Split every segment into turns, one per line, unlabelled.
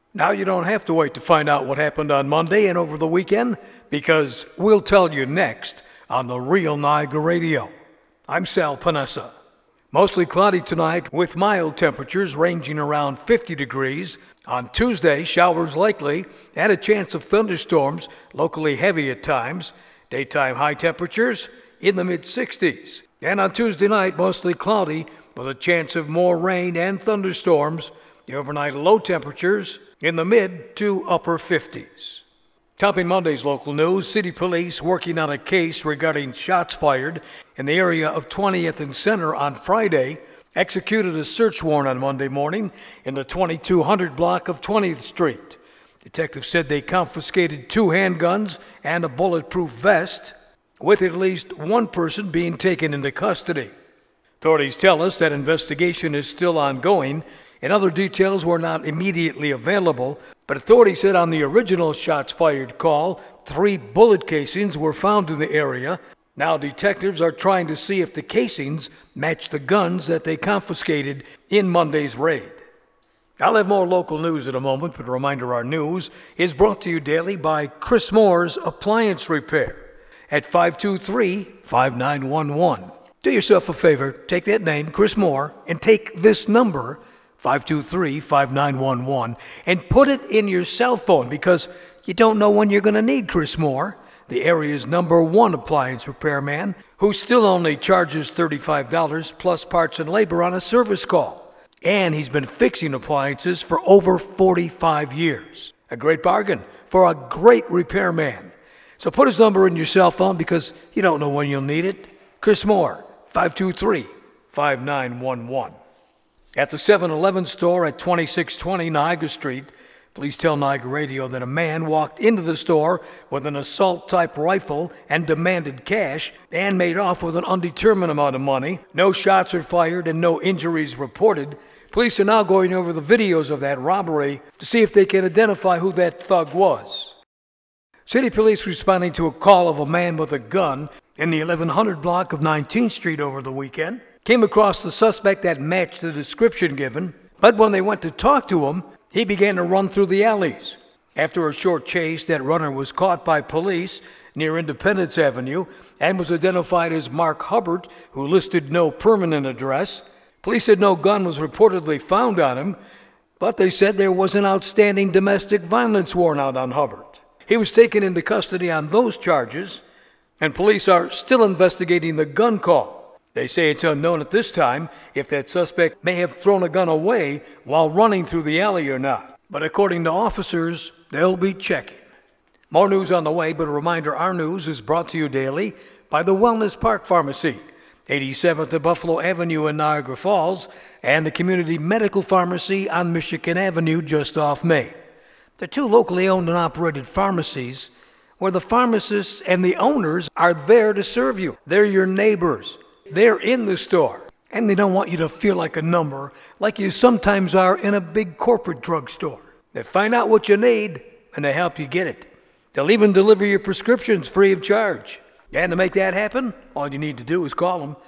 Now you don't have to wait to find out what happened on Monday and over the weekend because we'll tell you next on the Real Niagara Radio. I'm Sal Panessa. Mostly cloudy tonight with mild temperatures ranging around 50 degrees. On Tuesday, showers likely and a chance of thunderstorms, locally heavy at times. Daytime high temperatures in the mid-60s. And on Tuesday night, mostly cloudy with a chance of more rain and thunderstorms. The overnight low temperatures in the mid to upper 50s. Topping Monday's local news, City Police working on a case regarding shots fired in the area of 20th and Center on Friday, executed a search warrant on Monday morning in the 2200 block of 20th Street. Detectives said they confiscated 2 handguns and a bulletproof vest, with at least one person being taken into custody. Authorities tell us that investigation is still ongoing and other details were not immediately available, but authorities said on the original shots fired call, 3 bullet casings were found in the area. Now detectives are trying to see if the casings match the guns that they confiscated in Monday's raid. I'll have more local news in a moment, but a reminder our news is brought to you daily by Chris Moore's Appliance Repair at 523-5911. Do yourself a favor, take that name, Chris Moore, and take this number, 523-5911, and put it in your cell phone because you don't know when you're going to need Chris Moore, the area's #1 appliance repairman, who still only charges $35 plus parts and labor on a service call. And he's been fixing appliances for over 45 years. A great bargain for a great repairman. So put his number in your cell phone because you don't know when you'll need it. Chris Moore, 523-5911. At the 7-Eleven store at 2620 Niagara Street, police tell Niagara Radio that a man walked into the store with an assault-type rifle and demanded cash and made off with an undetermined amount of money. No shots were fired and no injuries reported. Police are now going over the videos of that robbery to see if they can identify who that thug was. City police responding to a call of a man with a gun in the 1100 block of 19th Street over the weekend came across the suspect that matched the description given, but when they went to talk to him, he began to run through the alleys. After a short chase, that runner was caught by police near Independence Avenue and was identified as Mark Hubbard, who listed no permanent address. Police said no gun was reportedly found on him, but they said there was an outstanding domestic violence warrant out on Hubbard. He was taken into custody on those charges, and police are still investigating the gun call. They say it's unknown at this time if that suspect may have thrown a gun away while running through the alley or not. But according to officers, they'll be checking. More news on the way, but a reminder our news is brought to you daily by the Wellness Park Pharmacy, 87th and Buffalo Avenue in Niagara Falls, and the Community Medical Pharmacy on Michigan Avenue just off Main. They're 2 locally owned and operated pharmacies where the pharmacists and the owners are there to serve you. They're your neighbors. They're in the store, and they don't want you to feel like a number like you sometimes are in a big corporate drugstore. They find out what you need, and they help you get it. They'll even deliver your prescriptions free of charge. And to make that happen, all you need to do is call them,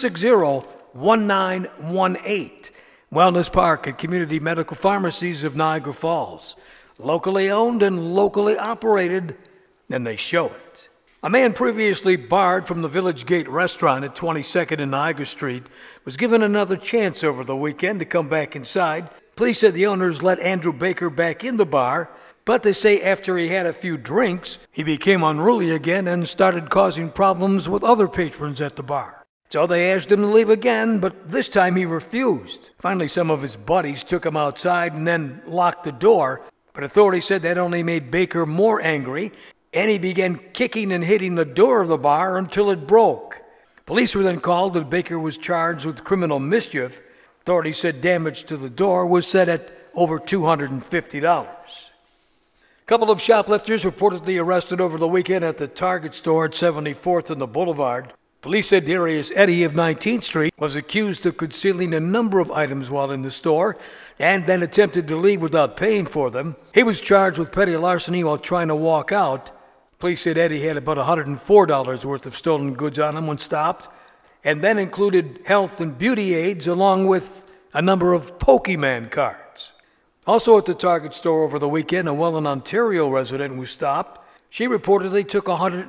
260-1918. Wellness Park and Community Medical Pharmacies of Niagara Falls. Locally owned and locally operated, and they show it. A man previously barred from the Village Gate restaurant at 22nd and Niagara Street was given another chance over the weekend to come back inside. Police said the owners let Andrew Baker back in the bar, but they say after he had a few drinks, he became unruly again and started causing problems with other patrons at the bar. So they asked him to leave again, but this time he refused. Finally, some of his buddies took him outside and then locked the door, but authorities said that only made Baker more angry, and he began kicking and hitting the door of the bar until it broke. Police were then called, and Baker was charged with criminal mischief. Authorities said damage to the door was set at over $250. A couple of shoplifters reportedly arrested over the weekend at the Target store at 74th and the Boulevard. Police said Darius Eddy of 19th Street was accused of concealing a number of items while in the store and then attempted to leave without paying for them. He was charged with petty larceny while trying to walk out. Police said Eddie had about $104 worth of stolen goods on him when stopped, and then included health and beauty aids along with a number of Pokemon cards. Also at the Target store over the weekend, a Welland, Ontario resident was stopped. She reportedly took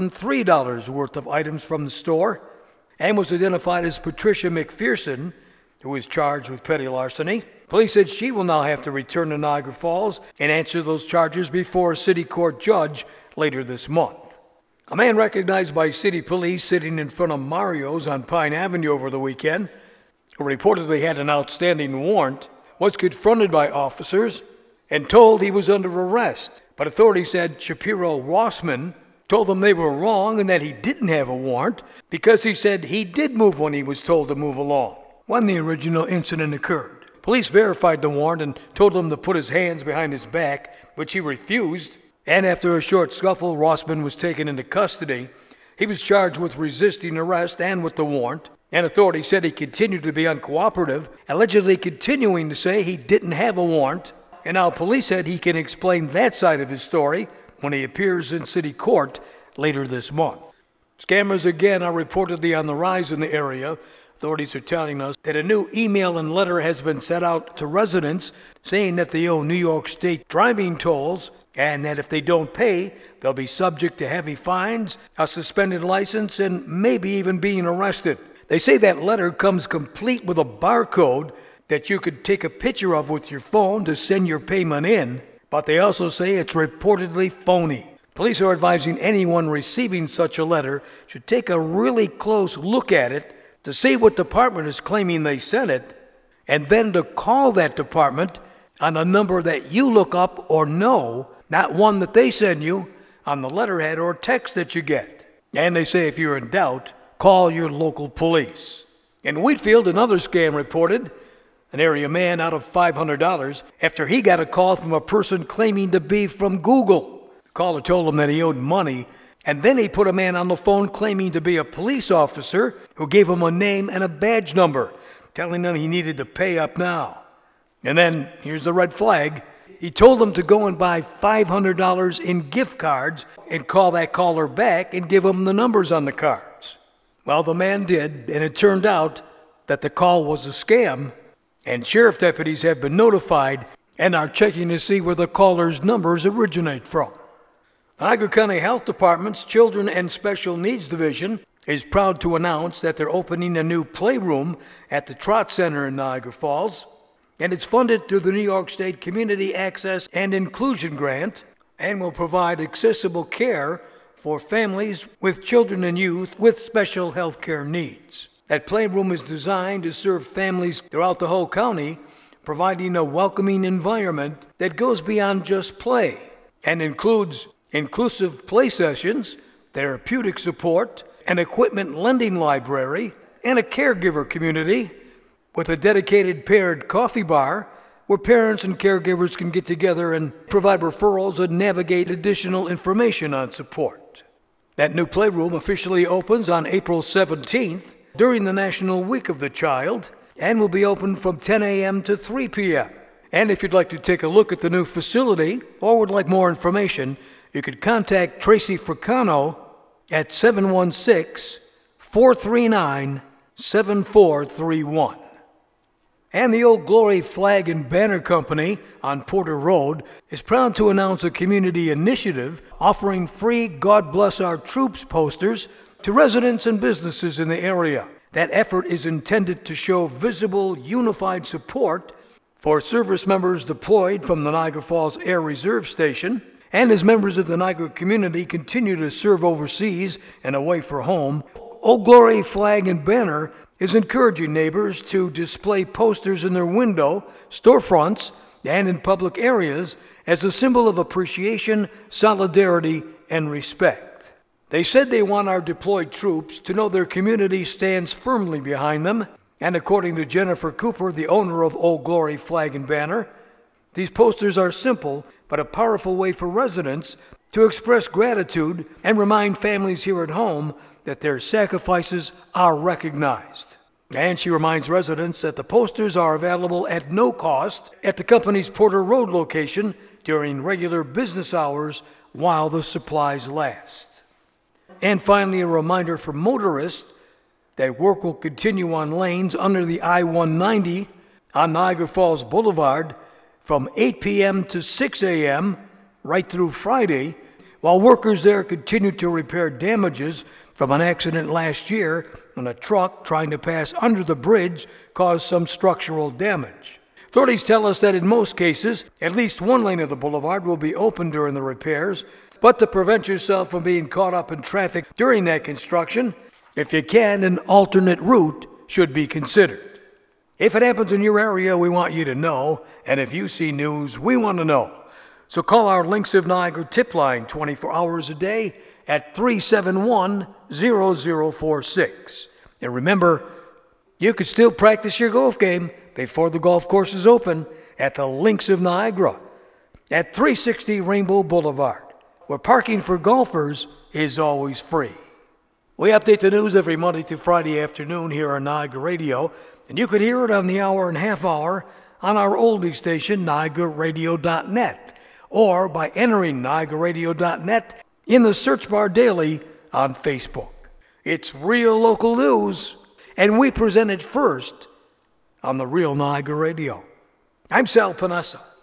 $103 worth of items from the store and was identified as Patricia McPherson, who is charged with petty larceny. Police said she will now have to return to Niagara Falls and answer those charges before a city court judge later this month. A man recognized by city police sitting in front of Mario's on Pine Avenue over the weekend, who reportedly had an outstanding warrant, was confronted by officers and told he was under arrest. But authorities said Shapiro Rossman told them they were wrong and that he didn't have a warrant because he said he did move when he was told to move along when the original incident occurred. Police verified the warrant and told him to put his hands behind his back, which he refused. And after a short scuffle, Rossman was taken into custody. He was charged with resisting arrest and with the warrant. And authorities said he continued to be uncooperative, allegedly continuing to say he didn't have a warrant. And now police said he can explain that side of his story when he appears in city court later this month. Scammers again are reportedly on the rise in the area. Authorities are telling us that a new email and letter has been sent out to residents saying that they owe New York State driving tolls and that if they don't pay, they'll be subject to heavy fines, a suspended license, and maybe even being arrested. They say that letter comes complete with a barcode that you could take a picture of with your phone to send your payment in, but they also say it's reportedly phony. Police are advising anyone receiving such a letter should take a really close look at it to see what department is claiming they sent it, and then to call that department on a number that you look up or know, not one that they send you on the letterhead or text that you get. And they say if you're in doubt, call your local police. In Wheatfield, another scam reported. An area man out of $500 after he got a call from a person claiming to be from Google. The caller told him that he owed money, and then he put a man on the phone claiming to be a police officer who gave him a name and a badge number, telling him he needed to pay up now. And then, here's the red flag, he told him to go and buy $500 in gift cards and call that caller back and give him the numbers on the cards. Well, the man did, and it turned out that the call was a scam, and sheriff deputies have been notified and are checking to see where the caller's numbers originate from. Niagara County Health Department's Children and Special Needs Division is proud to announce that they're opening a new playroom at the Trott Center in Niagara Falls, and it's funded through the New York State Community Access and Inclusion Grant and will provide accessible care for families with children and youth with special health care needs. That playroom is designed to serve families throughout the whole county, providing a welcoming environment that goes beyond just play and includes inclusive play sessions, therapeutic support, an equipment lending library, and a caregiver community with a dedicated paired coffee bar where parents and caregivers can get together and provide referrals and navigate additional information on support. That new playroom officially opens on April 17th during the National Week of the Child and will be open from 10 a.m. to 3 p.m. And if you'd like to take a look at the new facility or would like more information, you could contact Tracy Fricano at 716-439-7431. And the Old Glory Flag and Banner Company on Porter Road is proud to announce a community initiative offering free God Bless Our Troops posters to residents and businesses in the area. That effort is intended to show visible, unified support for service members deployed from the Niagara Falls Air Reserve Station, and as members of the Niagara community continue to serve overseas and away from home. Old Glory Flag and Banner is encouraging neighbors to display posters in their window, storefronts, and in public areas as a symbol of appreciation, solidarity, and respect. They said they want our deployed troops to know their community stands firmly behind them, and according to Jennifer Cooper, the owner of Old Glory Flag and Banner, these posters are simple but a powerful way for residents to express gratitude and remind families here at home that their sacrifices are recognized. And she reminds residents that the posters are available at no cost at the company's Porter Road location during regular business hours while the supplies last. And finally, a reminder for motorists that work will continue on lanes under the I-190 on Niagara Falls Boulevard from 8 p.m. to 6 a.m. right through Friday, while workers there continue to repair damages from an accident last year when a truck trying to pass under the bridge caused some structural damage. Authorities tell us that in most cases, at least one lane of the boulevard will be open during the repairs, but to prevent yourself from being caught up in traffic during that construction, if you can, an alternate route should be considered. If it happens in your area, we want you to know, and if you see news, we want to know. So call our Links of Niagara tip line 24 hours a day at 371-0046. And remember, you could still practice your golf game before the golf courses open at the Links of Niagara at 360 Rainbow Boulevard, where parking for golfers is always free. We update the news every Monday to Friday afternoon here on Niagara Radio, and you could hear it on the hour and half hour on our oldie station, NiagaraRadio.net, or by entering NiagaraRadio.net in the search bar daily on Facebook. It's real local news, and we present it first on the Real Niagara Radio. I'm Sal Panessa.